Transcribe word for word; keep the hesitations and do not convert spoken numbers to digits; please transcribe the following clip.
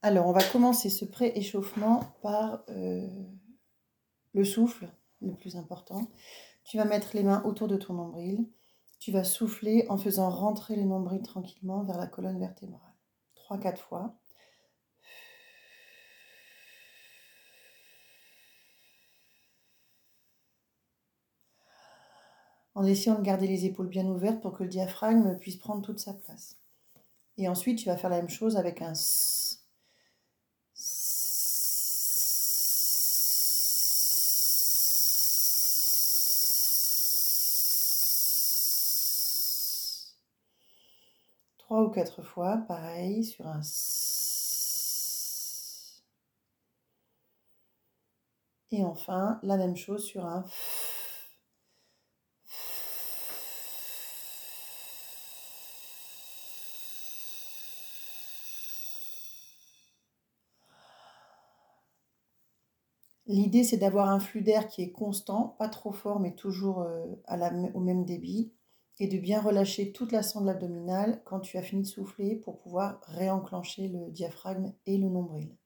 Alors, on va commencer ce pré-échauffement par euh, le souffle, le plus important. Tu vas mettre les mains autour de ton nombril. Tu vas souffler en faisant rentrer le nombril tranquillement vers la colonne vertébrale. trois quatre fois. En essayant de garder les épaules bien ouvertes pour que le diaphragme puisse prendre toute sa place. Et ensuite, tu vas faire la même chose avec un S. Trois ou quatre fois, pareil, sur un S. Et enfin, la même chose sur un F. L'idée, c'est d'avoir un flux d'air qui est constant, pas trop fort, mais toujours euh, à la, au même débit, et de bien relâcher toute la sangle abdominale quand tu as fini de souffler pour pouvoir réenclencher le diaphragme et le nombril.